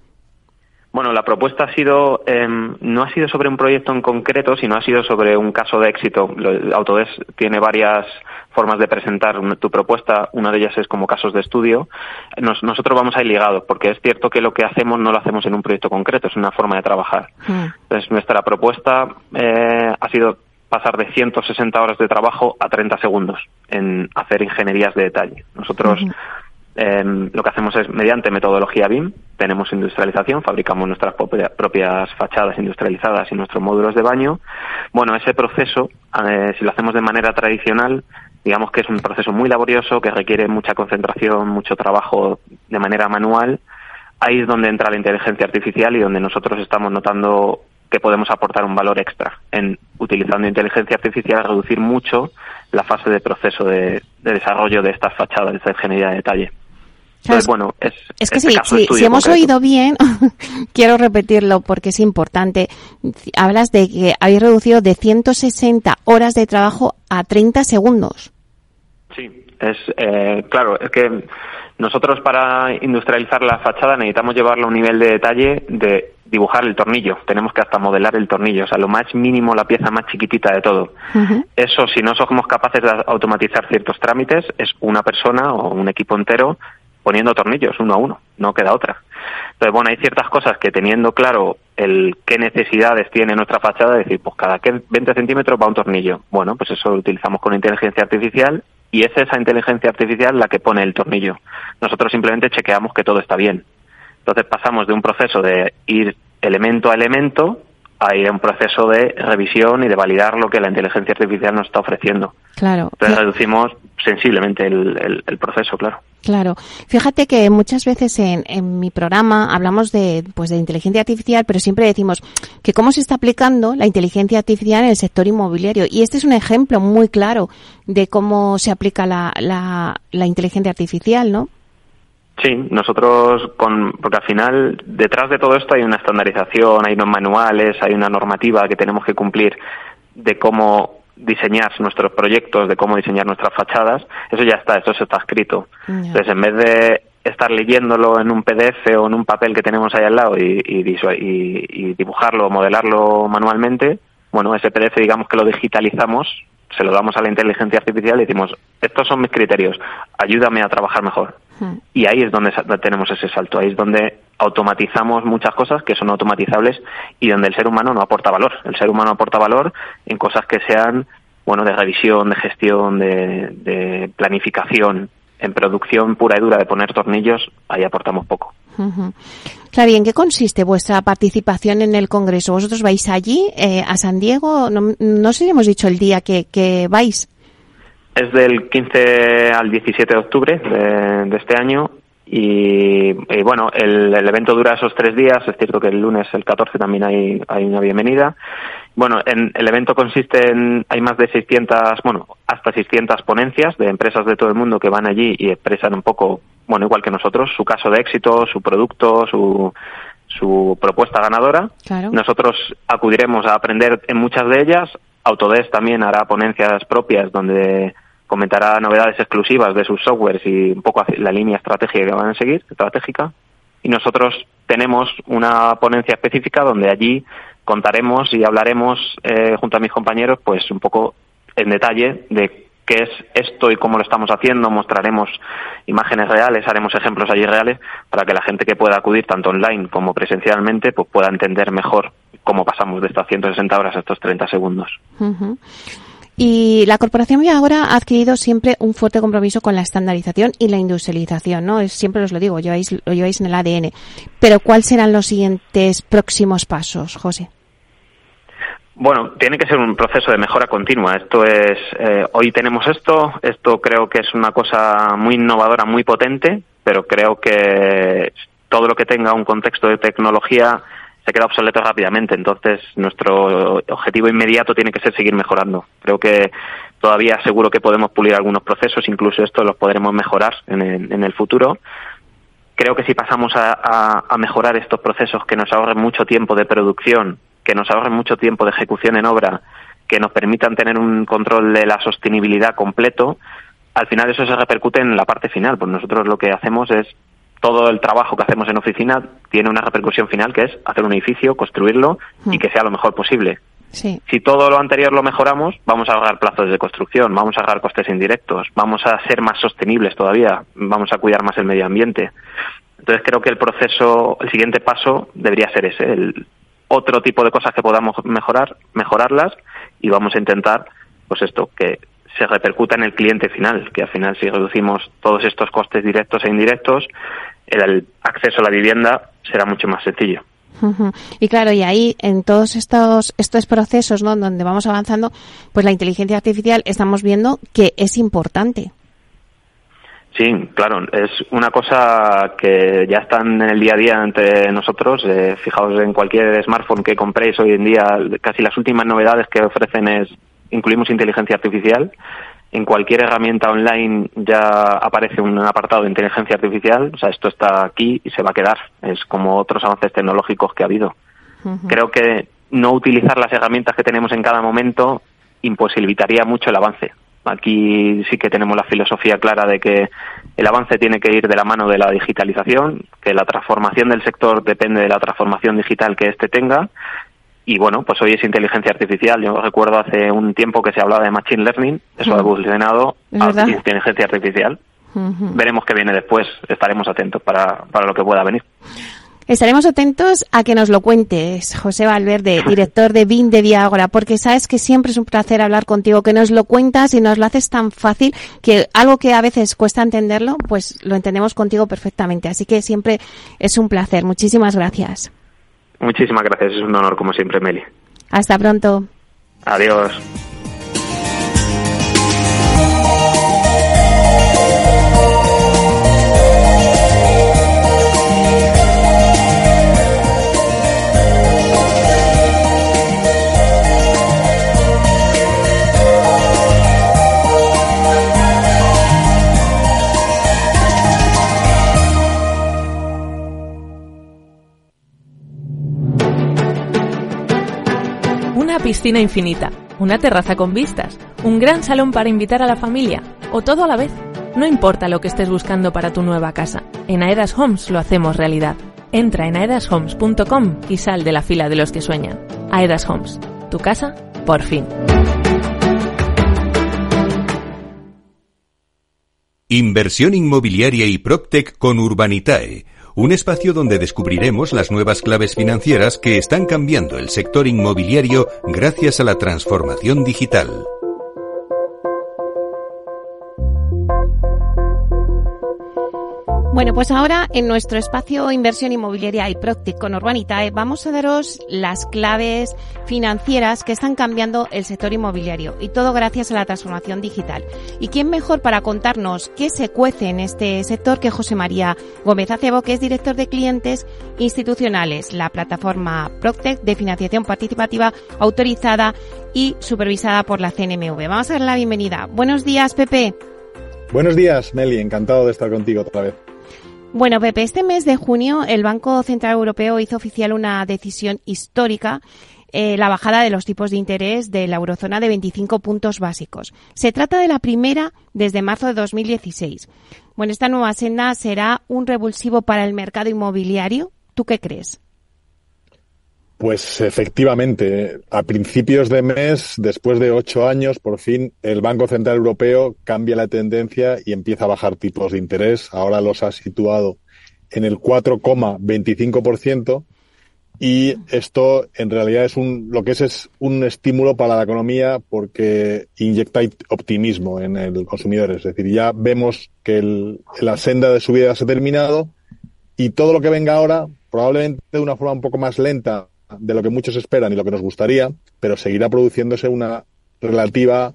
Bueno, la propuesta ha sido no ha sido sobre un proyecto en concreto, sino ha sido sobre un caso de éxito. Autodesk tiene varias formas de presentar tu propuesta, una de ellas es como casos de estudio. Nosotros vamos ahí ligados, porque es cierto que lo que hacemos no lo hacemos en un proyecto concreto, es una forma de trabajar. Entonces, nuestra propuesta ha sido pasar de 160 horas de trabajo a 30 segundos en hacer ingenierías de detalle. Nosotros lo que hacemos es, mediante metodología BIM, tenemos industrialización, fabricamos nuestras propias fachadas industrializadas y nuestros módulos de baño. Bueno, ese proceso, si lo hacemos de manera tradicional, digamos que es un proceso muy laborioso, que requiere mucha concentración, mucho trabajo de manera manual. Ahí es donde entra la inteligencia artificial y donde nosotros estamos notando que podemos aportar un valor extra en, utilizando inteligencia artificial, reducir mucho la fase de proceso de desarrollo de estas fachadas, de esta ingeniería de detalle. Entonces, bueno, es que si hemos oído bien, quiero repetirlo porque es importante. Hablas de que habéis reducido de 160 horas de trabajo a 30 segundos. Sí, claro, es que nosotros para industrializar la fachada necesitamos llevarlo a un nivel de detalle de dibujar el tornillo. Tenemos que hasta modelar el tornillo, o sea, lo más mínimo, la pieza más chiquitita de todo. Eso, si no somos capaces de automatizar ciertos trámites, es una persona o un equipo entero poniendo tornillos uno a uno, no queda otra. Entonces, bueno, hay ciertas cosas que, teniendo claro qué necesidades tiene nuestra fachada, decir, pues cada 20 centímetros va un tornillo. Bueno, pues eso lo utilizamos con inteligencia artificial y es esa inteligencia artificial la que pone el tornillo. Nosotros simplemente chequeamos que todo está bien. Entonces pasamos de un proceso de ir elemento a elemento a ir a un proceso de revisión y de validar lo que la inteligencia artificial nos está ofreciendo. Claro. Entonces reducimos sensiblemente el proceso, claro. Claro. Fíjate que muchas veces en mi programa hablamos de inteligencia artificial, pero siempre decimos que cómo se está aplicando la inteligencia artificial en el sector inmobiliario. Y este es un ejemplo muy claro de cómo se aplica la inteligencia artificial, ¿no? Sí, nosotros, porque al final detrás de todo esto hay una estandarización, hay unos manuales, hay una normativa que tenemos que cumplir de cómo diseñar nuestros proyectos, de cómo diseñar nuestras fachadas. Eso ya está, eso está escrito. Entonces, en vez de estar leyéndolo en un PDF o en un papel que tenemos ahí al lado y dibujarlo o modelarlo manualmente, bueno, ese PDF, digamos que lo digitalizamos, se lo damos a la inteligencia artificial y decimos, estos son mis criterios, ayúdame a trabajar mejor. Y ahí es donde tenemos ese salto, ahí es donde automatizamos muchas cosas que son automatizables y donde el ser humano no aporta valor. El ser humano aporta valor en cosas que sean, bueno, de revisión, de gestión, de planificación. En producción pura y dura de poner tornillos, ahí aportamos poco. Claro, ¿y en qué consiste vuestra participación en el Congreso? ¿Vosotros vais allí, a San Diego? No sé si hemos dicho el día que vais. Es del 15 al 17 de octubre de este año Y bueno, el evento dura esos 3 días. Es cierto que el lunes, el 14, también hay una bienvenida. Bueno, el evento consiste hay más de 600, hasta 600 ponencias de empresas de todo el mundo que van allí y expresan un poco, igual que nosotros, su caso de éxito, su producto, su propuesta ganadora. Claro. Nosotros acudiremos a aprender en muchas de ellas. Autodesk también hará ponencias propias donde comentará novedades exclusivas de sus softwares y un poco la línea estratégica que van a seguir, estratégica. Y nosotros tenemos una ponencia específica donde allí contaremos y hablaremos junto a mis compañeros pues un poco en detalle de qué es esto y cómo lo estamos haciendo. Mostraremos imágenes reales, haremos ejemplos allí reales para que la gente que pueda acudir tanto online como presencialmente pues pueda entender mejor cómo pasamos de estas 160 horas a estos 30 segundos. Uh-huh. Y la Corporación Viagora ha adquirido siempre un fuerte compromiso con la estandarización y la industrialización, ¿no? Siempre os lo digo, lo lleváis en el ADN. Pero ¿cuáles serán los siguientes próximos pasos, José? Bueno, tiene que ser un proceso de mejora continua. Esto es, hoy tenemos esto creo que es una cosa muy innovadora, muy potente, pero creo que todo lo que tenga un contexto de tecnología se queda obsoleto rápidamente. Entonces, nuestro objetivo inmediato tiene que ser seguir mejorando. Creo que todavía seguro que podemos pulir algunos procesos, incluso estos los podremos mejorar en el futuro. Creo que si pasamos a mejorar estos procesos que nos ahorren mucho tiempo de producción, que nos ahorren mucho tiempo de ejecución en obra, que nos permitan tener un control de la sostenibilidad completo, al final eso se repercute en la parte final. Pues nosotros lo que hacemos es todo el trabajo que hacemos en oficina tiene una repercusión final que es hacer un edificio, construirlo y que sea lo mejor posible. Sí. Si todo lo anterior lo mejoramos, vamos a ahorrar plazos de construcción, vamos a ahorrar costes indirectos, vamos a ser más sostenibles todavía, vamos a cuidar más el medio ambiente. Entonces creo que el siguiente paso debería ser ese, el otro tipo de cosas que podamos mejorarlas y vamos a intentar, pues esto, que se repercuta en el cliente final, que al final si reducimos todos estos costes directos e indirectos, el acceso a la vivienda será mucho más sencillo. Uh-huh. Y claro, y ahí en todos estos procesos, ¿no?, donde vamos avanzando, pues la inteligencia artificial estamos viendo que es importante. Sí, claro, es una cosa que ya está en el día a día entre nosotros. Fijaos en cualquier smartphone que compréis hoy en día, casi las últimas novedades que ofrecen incluimos inteligencia artificial. En cualquier herramienta online ya aparece un apartado de inteligencia artificial. O sea, esto está aquí y se va a quedar. Es como otros avances tecnológicos que ha habido. Uh-huh. Creo que no utilizar las herramientas que tenemos en cada momento imposibilitaría mucho el avance. Aquí sí que tenemos la filosofía clara de que el avance tiene que ir de la mano de la digitalización, que la transformación del sector depende de la transformación digital que éste tenga. Y bueno, pues hoy es inteligencia artificial. Yo recuerdo hace un tiempo que se hablaba de machine learning, eso ha evolucionado a inteligencia artificial. Uh-huh. Veremos qué viene después, estaremos atentos para lo que pueda venir. Estaremos atentos a que nos lo cuentes, José Valverde, director de BIM de Viagora, porque sabes que siempre es un placer hablar contigo, que nos lo cuentas y nos lo haces tan fácil que algo que a veces cuesta entenderlo, pues lo entendemos contigo perfectamente. Así que siempre es un placer. Muchísimas gracias. Muchísimas gracias, es un honor como siempre, Meli. Hasta pronto. Adiós. Una piscina infinita, una terraza con vistas, un gran salón para invitar a la familia, o todo a la vez. No importa lo que estés buscando para tu nueva casa, en Aedas Homes lo hacemos realidad. Entra en aedashomes.com y sal de la fila de los que sueñan. Aedas Homes, tu casa, por fin. Inversión inmobiliaria y PropTech con Urbanitae. Un espacio donde descubriremos las nuevas claves financieras que están cambiando el sector inmobiliario gracias a la transformación digital. Bueno, pues ahora en nuestro espacio Inversión Inmobiliaria y Proctic con Urbanitae vamos a daros las claves financieras que están cambiando el sector inmobiliario y todo gracias a la transformación digital. ¿Y quién mejor para contarnos qué se cuece en este sector que José María Gómez Acebo, que es director de clientes institucionales, la plataforma Proctic de financiación participativa autorizada y supervisada por la CNMV? Vamos a dar la bienvenida. Buenos días, Pepe. Buenos días, Meli. Encantado de estar contigo otra vez. Bueno, Pepe, este mes de junio el Banco Central Europeo hizo oficial una decisión histórica, la bajada de los tipos de interés de la eurozona de 25 puntos básicos. Se trata de la primera desde marzo de 2016. Bueno, esta nueva senda será un revulsivo para el mercado inmobiliario. ¿Tú qué crees? Pues efectivamente, a principios de mes, después de 8 años, por fin el Banco Central Europeo cambia la tendencia y empieza a bajar tipos de interés. Ahora los ha situado en el 4,25% y esto en realidad es un estímulo para la economía porque inyecta optimismo en el consumidor. Es decir, ya vemos que la senda de subida se ha terminado y todo lo que venga ahora, probablemente de una forma un poco más lenta de lo que muchos esperan y lo que nos gustaría, pero seguirá produciéndose una relativa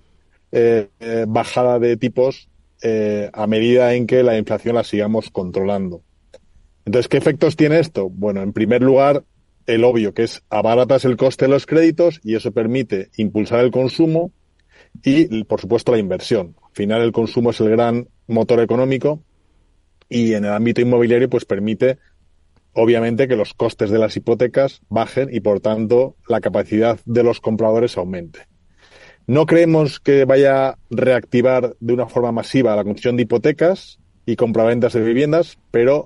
bajada de tipos a medida en que la inflación la sigamos controlando. Entonces, ¿qué efectos tiene esto? Bueno, en primer lugar, el obvio, que es abaratas el coste de los créditos y eso permite impulsar el consumo y, por supuesto, la inversión. Al final, el consumo es el gran motor económico y en el ámbito inmobiliario, pues permite obviamente que los costes de las hipotecas bajen y, por tanto, la capacidad de los compradores aumente. No creemos que vaya a reactivar de una forma masiva la concesión de hipotecas y compraventas de viviendas, pero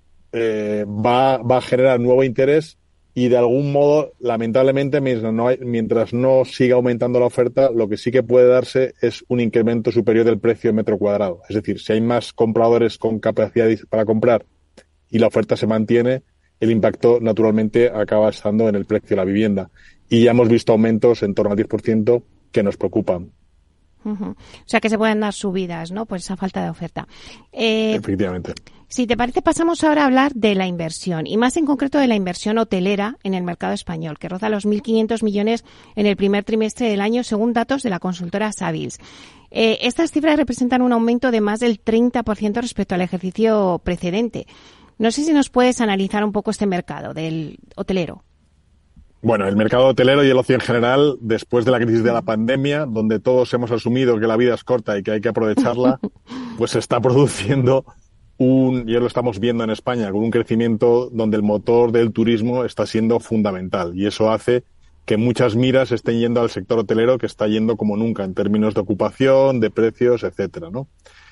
va a generar nuevo interés y, de algún modo, lamentablemente, mientras no siga aumentando la oferta, lo que sí que puede darse es un incremento superior del precio de metro cuadrado. Es decir, si hay más compradores con capacidad para comprar y la oferta se mantiene, el impacto naturalmente acaba estando en el precio de la vivienda. Y ya hemos visto aumentos en torno al 10% que nos preocupan. Uh-huh. O sea que se pueden dar subidas, ¿no? Por esa falta de oferta. Efectivamente. Si te parece, pasamos ahora a hablar de la inversión, y más en concreto de la inversión hotelera en el mercado español, que roza los 1.500 millones en el primer trimestre del año, según datos de la consultora Savills. Estas cifras representan un aumento de más del 30% respecto al ejercicio precedente. No sé si nos puedes analizar un poco este mercado del hotelero. Bueno, el mercado hotelero y el ocio en general, después de la crisis de la pandemia, donde todos hemos asumido que la vida es corta y que hay que aprovecharla, pues se está produciendo ya lo estamos viendo en España, con un crecimiento donde el motor del turismo está siendo fundamental. Y eso hace que muchas miras estén yendo al sector hotelero, que está yendo como nunca en términos de ocupación, de precios, etcétera, ¿no?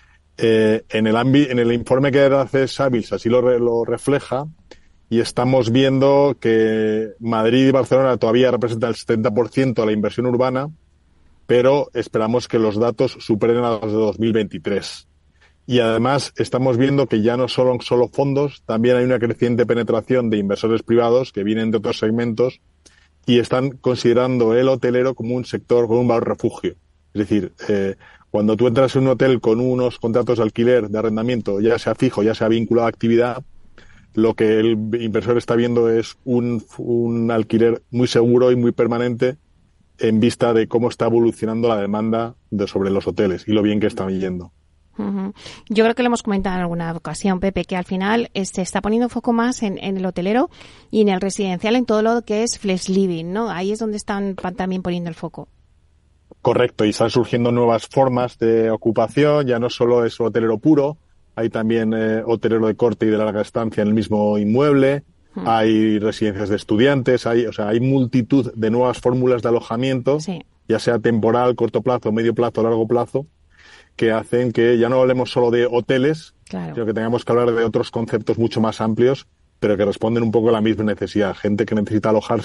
En el informe que hace Savills así lo refleja, y estamos viendo que Madrid y Barcelona todavía representan el 70% de la inversión urbana, pero esperamos que los datos superen a los de 2023. Y además estamos viendo que ya no son solo fondos, también hay una creciente penetración de inversores privados que vienen de otros segmentos y están considerando el hotelero como un sector con un valor refugio. Es decir, cuando tú entras en un hotel con unos contratos de alquiler, de arrendamiento, ya sea fijo, ya sea vinculado a actividad, lo que el inversor está viendo es un alquiler muy seguro y muy permanente en vista de cómo está evolucionando la demanda sobre los hoteles y lo bien que están yendo. Uh-huh. Yo creo que lo hemos comentado en alguna ocasión, Pepe, que al final se está poniendo foco más en el hotelero y en el residencial, en todo lo que es flex living, ¿no? Ahí es donde están también poniendo el foco. Correcto, y están surgiendo nuevas formas de ocupación, ya no solo es hotelero puro, hay también hotelero de corte y de larga estancia en el mismo inmueble, hay residencias de estudiantes, hay multitud de nuevas fórmulas de alojamiento, sí, ya sea temporal, corto plazo, medio plazo, largo plazo, que hacen que ya no hablemos solo de hoteles, claro, sino que tengamos que hablar de otros conceptos mucho más amplios, pero que responden un poco a la misma necesidad. Gente que necesita alojarse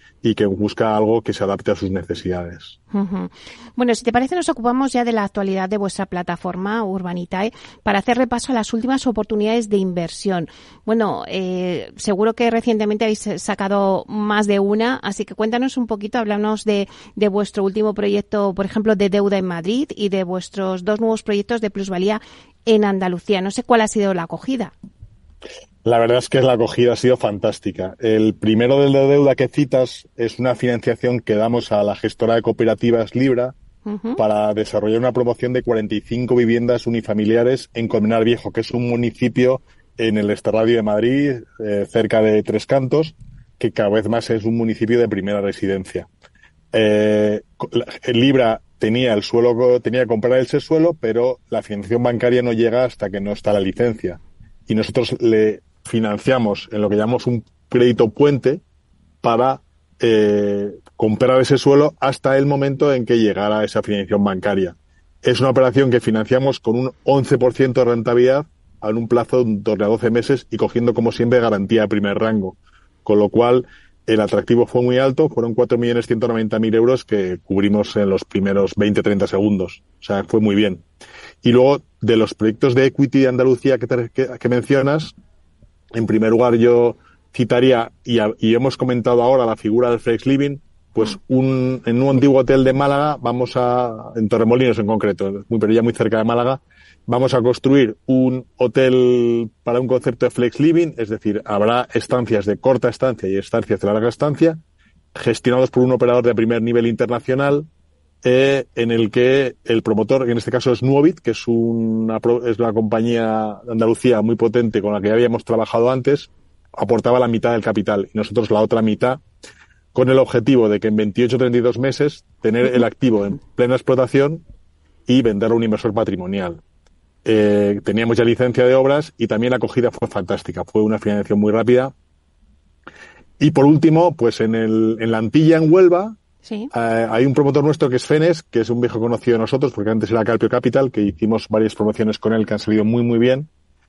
y que busca algo que se adapte a sus necesidades. Uh-huh. Bueno, si te parece, nos ocupamos ya de la actualidad de vuestra plataforma Urbanitae para hacer repaso a las últimas oportunidades de inversión. Bueno, seguro que recientemente habéis sacado más de una, así que cuéntanos un poquito, háblanos de vuestro último proyecto, por ejemplo, de deuda en Madrid y de vuestros 2 nuevos proyectos de plusvalía en Andalucía. No sé cuál ha sido la acogida. La verdad es que la acogida ha sido fantástica. El primero del de deuda que citas es una financiación que damos a la gestora de cooperativas Libra para desarrollar una promoción de 45 viviendas unifamiliares en Colmenar Viejo, que es un municipio en el extrarradio de Madrid, cerca de Tres Cantos, que cada vez más es un municipio de primera residencia. Libra tenía que comprar ese suelo, pero la financiación bancaria no llega hasta que no está la licencia. Y nosotros le financiamos en lo que llamamos un crédito puente para comprar ese suelo hasta el momento en que llegara esa financiación bancaria. Es una operación que financiamos con un 11% de rentabilidad en un plazo de 12 meses y cogiendo, como siempre, garantía de primer rango. Con lo cual, el atractivo fue muy alto, fueron 4.190.000 euros que cubrimos en los primeros 20-30 segundos. O sea, fue muy bien. Y luego, de los proyectos de equity de Andalucía que mencionas, en primer lugar yo citaría, y hemos comentado ahora la figura del Flex Living, pues en un antiguo hotel de Málaga, en Torremolinos en concreto, pero ya muy cerca de Málaga, vamos a construir un hotel para un concepto de Flex Living, es decir, habrá estancias de corta estancia y estancias de larga estancia, gestionados por un operador de primer nivel internacional, en el que el promotor, que en este caso es Nuovit, que es una compañía de Andalucía muy potente con la que ya habíamos trabajado antes, aportaba la mitad del capital y nosotros la otra mitad, con el objetivo de que en 28-32 meses tener el activo en plena explotación y venderlo a un inversor patrimonial. Teníamos ya licencia de obras y también la acogida fue fantástica, fue una financiación muy rápida. Y por último, pues en la Antilla, en Huelva, sí. Hay un promotor nuestro que es Fenes, que es un viejo conocido de nosotros, porque antes era Carpio Capital, que hicimos varias promociones con él que han salido muy, muy bien.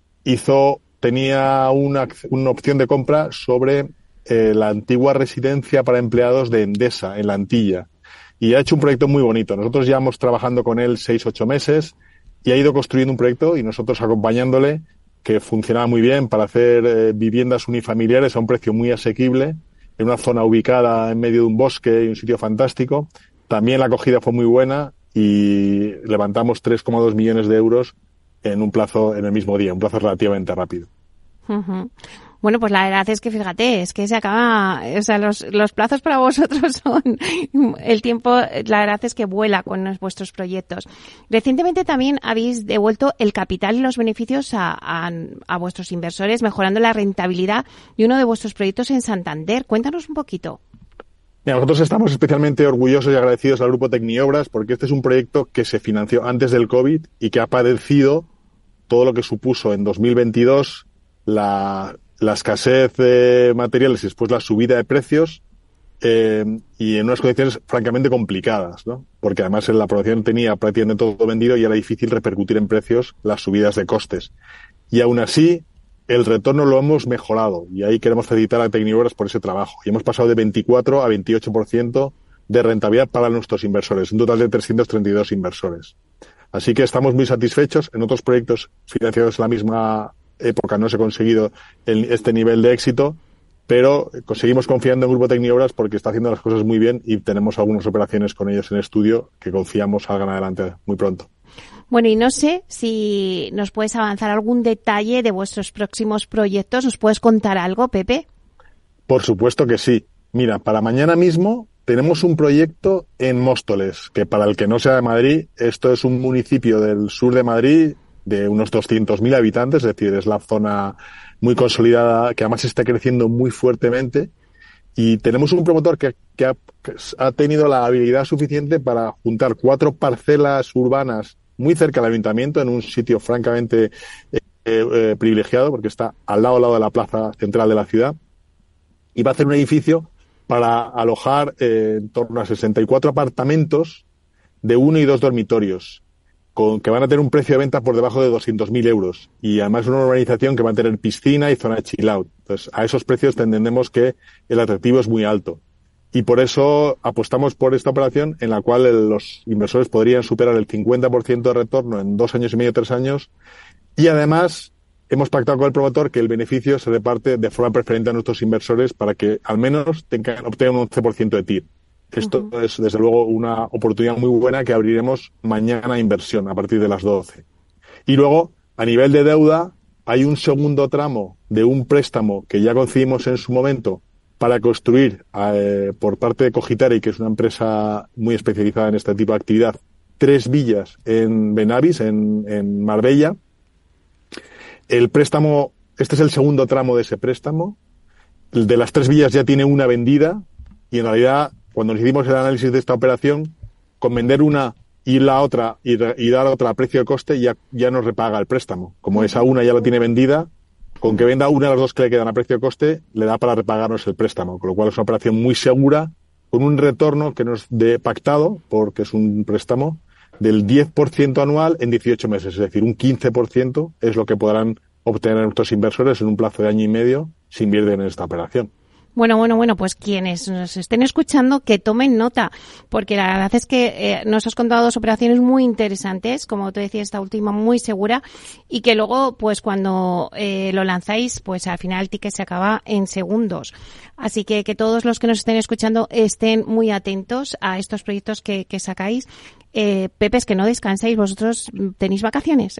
Tenía una opción de compra sobre la antigua residencia para empleados de Endesa, en la Antilla. Y ha hecho un proyecto muy bonito. Nosotros llevamos trabajando con él 6-8 meses y ha ido construyendo un proyecto y nosotros acompañándole, que funcionaba muy bien para hacer viviendas unifamiliares a un precio muy asequible, en una zona ubicada en medio de un bosque y un sitio fantástico. También la acogida fue muy buena y levantamos 3,2 millones de euros en el mismo día, un plazo relativamente rápido. Uh-huh. Bueno, pues la verdad es que fíjate, es que se acaba, o sea, los plazos para vosotros son el tiempo, la verdad es que vuela con vuestros proyectos. Recientemente también habéis devuelto el capital y los beneficios a vuestros inversores, mejorando la rentabilidad de uno de vuestros proyectos en Santander. Cuéntanos un poquito. Mira, nosotros estamos especialmente orgullosos y agradecidos al Grupo Tecniobras porque este es un proyecto que se financió antes del COVID y que ha padecido todo lo que supuso en 2022 la escasez de materiales y después la subida de precios y en unas condiciones francamente complicadas, ¿no? Porque además en la producción tenía prácticamente todo vendido y era difícil repercutir en precios las subidas de costes. Y aún así, el retorno lo hemos mejorado y ahí queremos felicitar a Tecniobras por ese trabajo. Y hemos pasado de 24 a 28% de rentabilidad para nuestros inversores, un total de 332 inversores. Así que estamos muy satisfechos. En otros proyectos financiados en la misma época no se ha conseguido este nivel de éxito, pero seguimos confiando en Grupo Tecniobras porque está haciendo las cosas muy bien y tenemos algunas operaciones con ellos en estudio que confiamos salgan adelante muy pronto. Bueno, y no sé si nos puedes avanzar algún detalle de vuestros próximos proyectos. ¿Nos puedes contar algo, Pepe? Por supuesto que sí. Mira, para mañana mismo tenemos un proyecto en Móstoles, que para el que no sea de Madrid, esto es un municipio del sur de Madrid de unos 200.000 habitantes, es decir, es la zona muy consolidada, que además está creciendo muy fuertemente. Y tenemos un promotor que ha tenido la habilidad suficiente para juntar 4 parcelas urbanas muy cerca del ayuntamiento, en un sitio francamente privilegiado, porque está al lado de la plaza central de la ciudad. Y va a hacer un edificio para alojar en torno a 64 apartamentos de 1 y 2 dormitorios, que van a tener un precio de venta por debajo de 200.000 euros. Y además una urbanización que va a tener piscina y zona de chill out. Entonces, a esos precios entendemos que el atractivo es muy alto. y por eso apostamos por esta operación en la cual los inversores podrían superar el 50% de retorno en 2 años y medio, 3 años, y además hemos pactado con el promotor que el beneficio se reparte de forma preferente a nuestros inversores para que al menos obtengan un 11% de TIR. Esto es, desde luego, una oportunidad muy buena que abriremos mañana a inversión a partir de las 12. Y luego, a nivel de deuda, hay un segundo tramo de un préstamo que ya concedimos en su momento para construir por parte de Cogitari, que es una empresa muy especializada en este tipo de actividad, 3 villas en Benavis, en Marbella. El préstamo, este es el segundo tramo de ese préstamo. El de las 3 villas ya tiene una vendida y en realidad, cuando nos hicimos el análisis de esta operación, con vender una y la otra y dar otra a precio de coste ya nos repaga el préstamo. Como esa una ya la tiene vendida, con que venda una de las 2 que le quedan a precio de coste, le da para repagarnos el préstamo, con lo cual es una operación muy segura, con un retorno que nos dé pactado, porque es un préstamo, del 10% anual en 18 meses, es decir, un 15% es lo que podrán obtener nuestros inversores en un plazo de año y medio si invierten en esta operación. Bueno, pues quienes nos estén escuchando que tomen nota, porque la verdad es que nos has contado 2 operaciones muy interesantes, como tú decías, esta última muy segura, y que luego, pues cuando lo lanzáis, pues al final el ticket se acaba en segundos. Así que todos los que nos estén escuchando estén muy atentos a estos proyectos que sacáis. Pepe, es que no descansáis, vosotros tenéis vacaciones.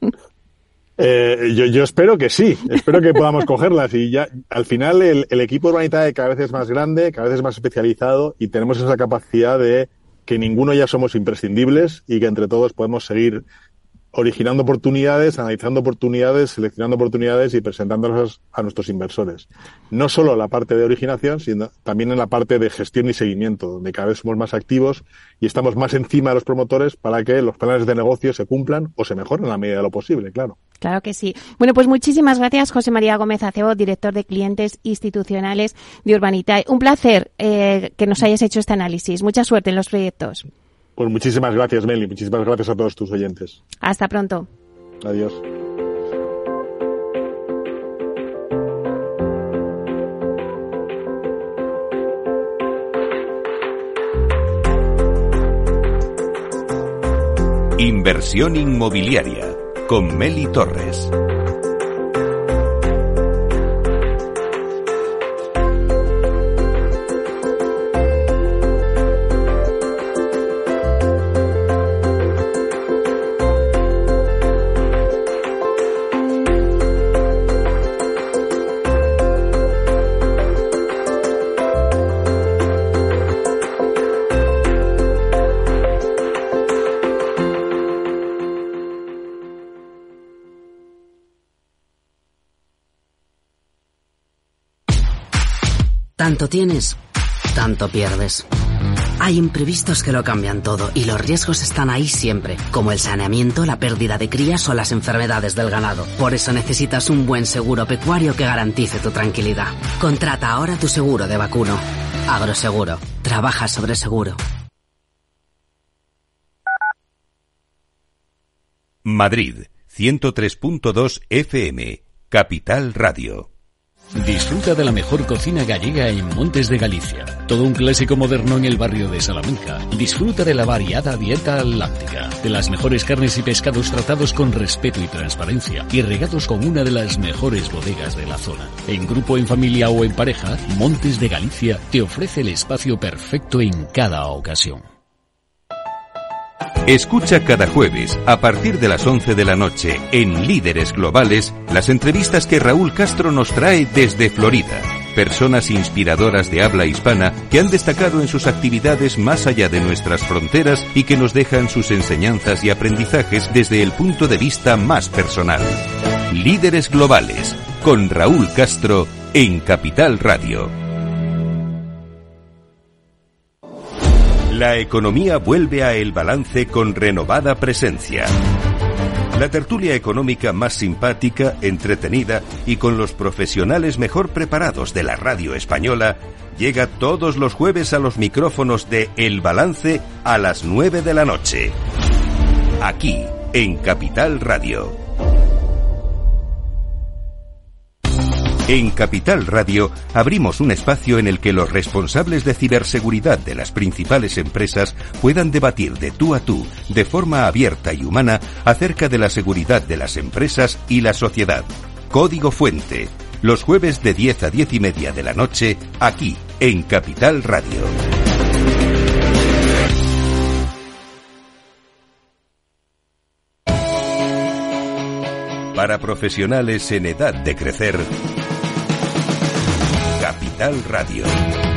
Yo espero que sí, espero que podamos cogerlas y ya al final el equipo Urbanitae cada vez es más grande, cada vez es más especializado y tenemos esa capacidad de que ninguno ya somos imprescindibles y que entre todos podemos seguir originando oportunidades, analizando oportunidades, seleccionando oportunidades y presentándolas a nuestros inversores. No solo en la parte de originación, sino también en la parte de gestión y seguimiento, donde cada vez somos más activos y estamos más encima de los promotores para que los planes de negocio se cumplan o se mejoren en la medida de lo posible, claro. Claro que sí. Bueno, pues muchísimas gracias, José María Gómez Acebo, director de clientes institucionales de Urbanitae. Un placer que nos hayas hecho este análisis. Mucha suerte en los proyectos. Pues muchísimas gracias, Meli. Muchísimas gracias a todos tus oyentes. Hasta pronto. Adiós. Inversión inmobiliaria con Meli Torres. Tanto tienes, tanto pierdes. Hay imprevistos que lo cambian todo y los riesgos están ahí siempre, como el saneamiento, la pérdida de crías o las enfermedades del ganado. Por eso necesitas un buen seguro pecuario que garantice tu tranquilidad. Contrata ahora tu seguro de vacuno. Agroseguro. Trabaja sobre seguro. Madrid, 103.2 FM, Capital Radio. Disfruta de la mejor cocina gallega en Montes de Galicia. Todo un clásico moderno en el barrio de Salamanca. Disfruta de la variada dieta láctica, de las mejores carnes y pescados tratados con respeto y transparencia y regados con una de las mejores bodegas de la zona. En grupo, en familia o en pareja, Montes de Galicia te ofrece el espacio perfecto en cada ocasión. Escucha cada jueves, a partir de las 11 de la noche, en Líderes Globales, las entrevistas que Raúl Castro nos trae desde Florida. Personas inspiradoras de habla hispana que han destacado en sus actividades más allá de nuestras fronteras y que nos dejan sus enseñanzas y aprendizajes desde el punto de vista más personal. Líderes Globales, con Raúl Castro, en Capital Radio. La economía vuelve a El Balance con renovada presencia. La tertulia económica más simpática, entretenida y con los profesionales mejor preparados de la radio española llega todos los jueves a los micrófonos de El Balance a las 9 de la noche. Aquí, en Capital Radio. En Capital Radio abrimos un espacio en el que los responsables de ciberseguridad de las principales empresas puedan debatir de tú a tú, de forma abierta y humana, acerca de la seguridad de las empresas y la sociedad. Código Fuente, los jueves de 10 a 10 y media de la noche, aquí, en Capital Radio. Para profesionales en edad de crecer, Capital Radio.